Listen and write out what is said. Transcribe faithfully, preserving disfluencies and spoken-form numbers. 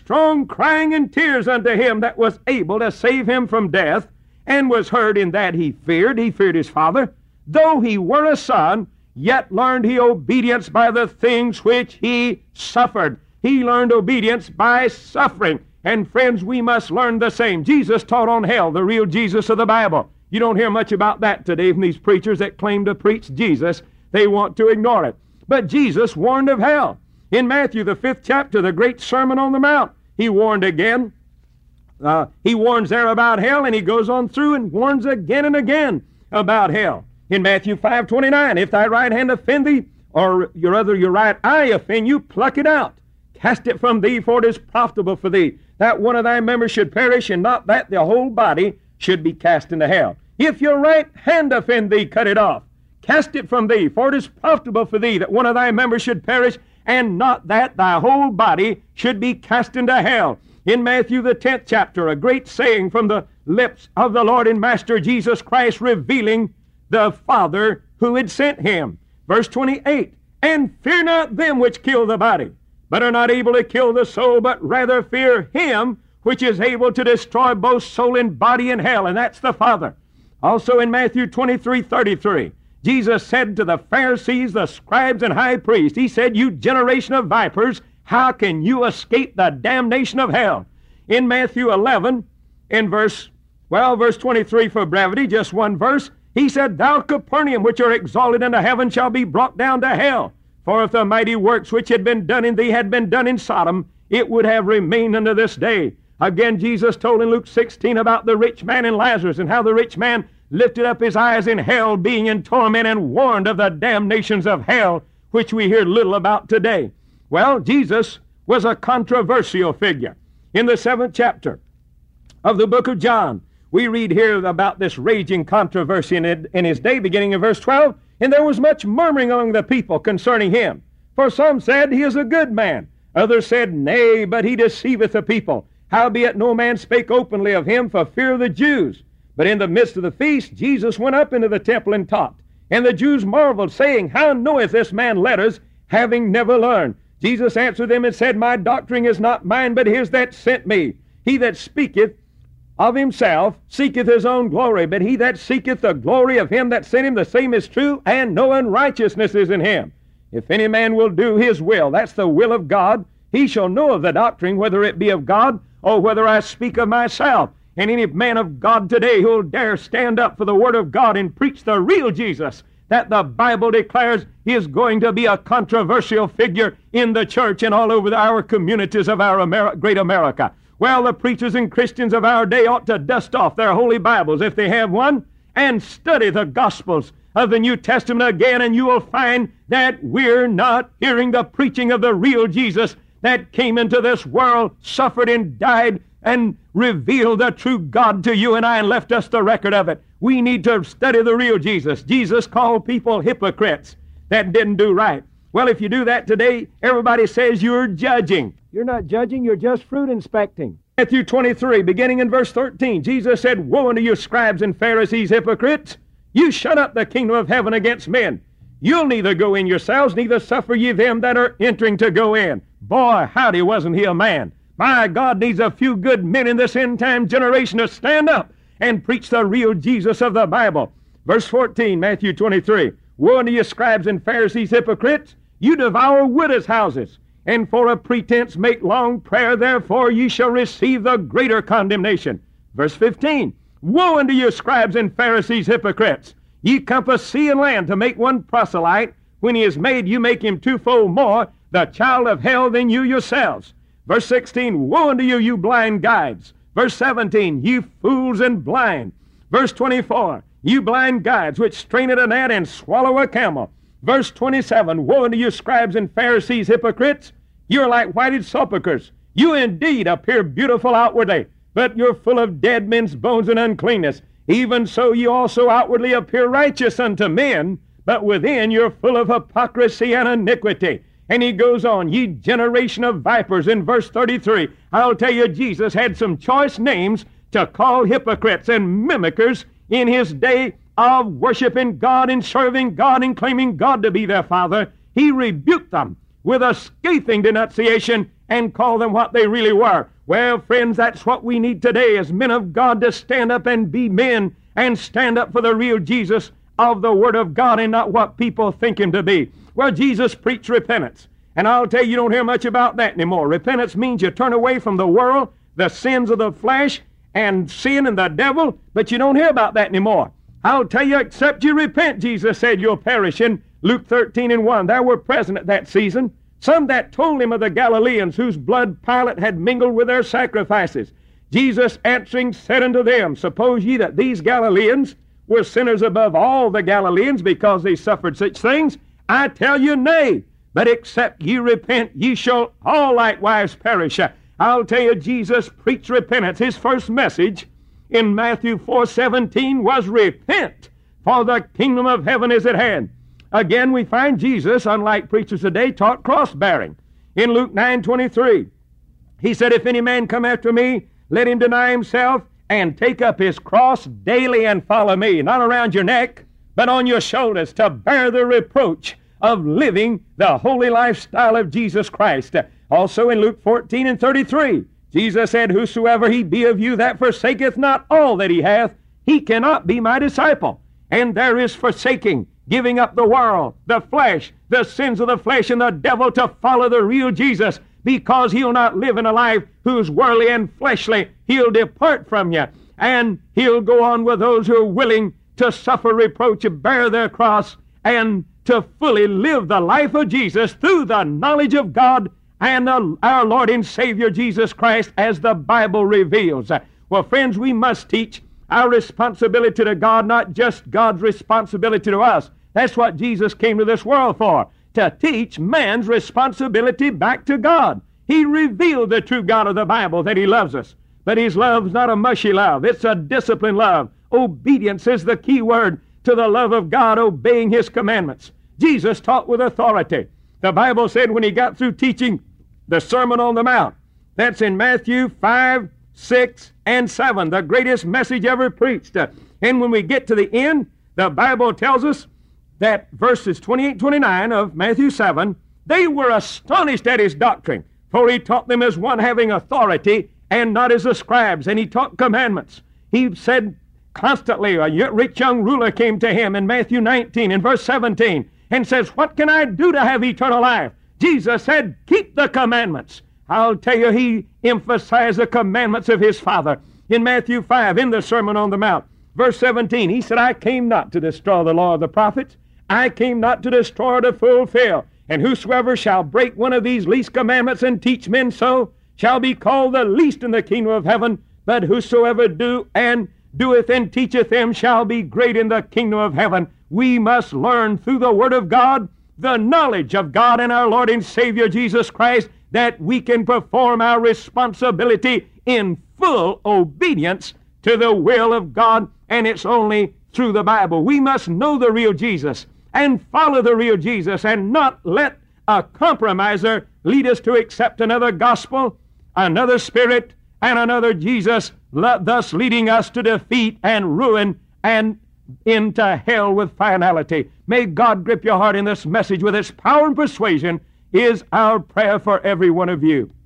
strong crying and tears unto him that was able to save him from death, and was heard in that he feared. He feared his father. Though he were a son, yet learned he obedience by the things which he suffered. He learned obedience by suffering. And friends, we must learn the same. Jesus taught on hell, the real Jesus of the Bible. You don't hear much about that today from these preachers that claim to preach Jesus. They want to ignore it. But Jesus warned of hell. In Matthew, the fifth chapter, the great Sermon on the Mount, he warned again. Uh, he warns there about hell, and he goes on through and warns again and again about hell. In Matthew five twenty-nine, if thy right hand offend thee, or your other your right eye offend you, pluck it out. Cast it from thee, for it is profitable for thee that one of thy members should perish, and not that the whole body should be cast into hell. If your right hand offend thee, cut it off. Cast it from thee, for it is profitable for thee that one of thy members should perish, and not that thy whole body should be cast into hell. In Matthew, the tenth chapter, a great saying from the lips of the Lord and Master Jesus Christ, revealing the Father who had sent him. Verse twenty-eight, and fear not them which kill the body, but are not able to kill the soul, but rather fear him which is able to destroy both soul and body in hell, and that's the Father. Also in Matthew twenty-three thirty-three, Jesus said to the Pharisees, the scribes, and high priests, he said, you generation of vipers, how can you escape the damnation of hell? In Matthew eleven, in verse, well, verse twenty-three for brevity, just one verse, he said, thou Capernaum, which are exalted into heaven, shall be brought down to hell. For if the mighty works which had been done in thee had been done in Sodom, it would have remained unto this day. Again, Jesus told in Luke sixteen about the rich man and Lazarus, and how the rich man lifted up his eyes in hell, being in torment, and warned of the damnations of hell, which we hear little about today. Well, Jesus was a controversial figure. In the seventh chapter of the book of John, we read here about this raging controversy in, it, in his day, beginning in verse twelve, and there was much murmuring among the people concerning him. For some said, he is a good man. Others said, nay, but he deceiveth the people. Howbeit no man spake openly of him for fear of the Jews. But in the midst of the feast, Jesus went up into the temple and taught. And the Jews marveled, saying, how knoweth this man letters, having never learned? Jesus answered them and said, my doctrine is not mine, but his that sent me. He that speaketh of himself seeketh his own glory, but he that seeketh the glory of him that sent him, the same is true, and no unrighteousness is in him. If any man will do his will, that's the will of God, he shall know of the doctrine, whether it be of God, or whether I speak of myself. And any man of God today who will dare stand up for the Word of God and preach the real Jesus that the Bible declares is going to be a controversial figure in the church and all over our communities of our Ameri- great America. Well, the preachers and Christians of our day ought to dust off their holy Bibles, if they have one, and study the Gospels of the New Testament again, and you will find that we're not hearing the preaching of the real Jesus that came into this world, suffered and died, and revealed the true God to you and I, and left us the record of it. We need to study the real Jesus. Jesus called people hypocrites that didn't do right. Well, if you do that today, everybody says you're judging. You're not judging, you're just fruit inspecting. Matthew twenty-three, beginning in verse thirteen, Jesus said, woe unto you, scribes and Pharisees, hypocrites! You shut up the kingdom of heaven against men. You'll neither go in yourselves, neither suffer ye them that are entering to go in. Boy, howdy, wasn't he a man? My God needs a few good men in this end-time generation to stand up and preach the real Jesus of the Bible. Verse fourteen, Matthew twenty-three, woe unto you, scribes and Pharisees, hypocrites! You devour widows' houses, and for a pretense make long prayer, therefore ye shall receive the greater condemnation. Verse fifteen, woe unto you, scribes and Pharisees, hypocrites! Ye compass sea and land to make one proselyte. When he is made, you make him twofold more the child of hell than you yourselves. Verse sixteen, woe unto you, you blind guides! Verse seventeen, you fools and blind! Verse twenty-four, you blind guides, which strain at a gnat and swallow a camel! Verse twenty-seven, woe unto you, scribes and Pharisees, hypocrites! You're like whited sepulchres. You indeed appear beautiful outwardly, but you're full of dead men's bones and uncleanness. Even so you also outwardly appear righteous unto men, but within you're full of hypocrisy and iniquity. And he goes on, ye generation of vipers, in verse thirty-three. I'll tell you, Jesus had some choice names to call hypocrites and mimickers in his day of worshiping God and serving God and claiming God to be their Father. He rebuked them with a scathing denunciation and call them what they really were. Well, friends, that's what we need today as men of God, to stand up and be men and stand up for the real Jesus of the Word of God and not what people think Him to be. Well, Jesus preached repentance. And I'll tell you, you don't hear much about that anymore. Repentance means you turn away from the world, the sins of the flesh, and sin and the devil, but you don't hear about that anymore. I'll tell you, except you repent, Jesus said, you'll perish. In Luke thirteen and one, there were present at that season some that told him of the Galileans, whose blood Pilate had mingled with their sacrifices. Jesus answering said unto them, Suppose ye that these Galileans were sinners above all the Galileans, because they suffered such things? I tell you, nay, but except ye repent, ye shall all likewise perish. I'll tell you, Jesus preached repentance. His first message in Matthew four seventeen was repent, for the kingdom of heaven is at hand. Again, we find Jesus, unlike preachers today, taught cross-bearing. In Luke nine twenty-three, He said, If any man come after me, let him deny himself and take up his cross daily and follow me. Not around your neck, but on your shoulders, to bear the reproach of living the holy lifestyle of Jesus Christ. Also in Luke fourteen and thirty-three, Jesus said, Whosoever he be of you that forsaketh not all that he hath, he cannot be my disciple. And there is forsaking, giving up the world, the flesh, the sins of the flesh and the devil, to follow the real Jesus, because he'll not live in a life who's worldly and fleshly. He'll depart from you, and he'll go on with those who are willing to suffer reproach, and bear their cross, and to fully live the life of Jesus through the knowledge of God and our Lord and Savior Jesus Christ, as the Bible reveals. Well, friends, we must teach our responsibility to God, not just God's responsibility to us. That's what Jesus came to this world for, to teach man's responsibility back to God. He revealed the true God of the Bible, that He loves us. But His love's not a mushy love. It's a disciplined love. Obedience is the key word to the love of God, obeying His commandments. Jesus taught with authority. The Bible said when He got through teaching the Sermon on the Mount, that's in Matthew five, six, and seven, the greatest message ever preached. And when we get to the end, the Bible tells us that verses twenty-eight, twenty-nine of Matthew seven, they were astonished at His doctrine, for He taught them as one having authority and not as the scribes, and He taught commandments. He said constantly, a rich young ruler came to Him in Matthew nineteen in verse seventeen and says, What can I do to have eternal life? Jesus said, Keep the commandments. I'll tell you, He emphasized the commandments of His Father. In Matthew five, in the Sermon on the Mount, verse seventeen, He said, I came not to destroy the law of the prophets. I came not to destroy, to fulfill. And whosoever shall break one of these least commandments and teach men so, shall be called the least in the kingdom of heaven. But whosoever do and doeth and teacheth them shall be great in the kingdom of heaven. We must learn through the Word of God the knowledge of God and our Lord and Savior Jesus Christ, that we can perform our responsibility in full obedience to the will of God, and it's only through the Bible. We must know the real Jesus and follow the real Jesus, and not let a compromiser lead us to accept another gospel, another spirit, and another Jesus, thus leading us to defeat and ruin and into hell with finality. May God grip your heart in this message with its power and persuasion, is our prayer for every one of you.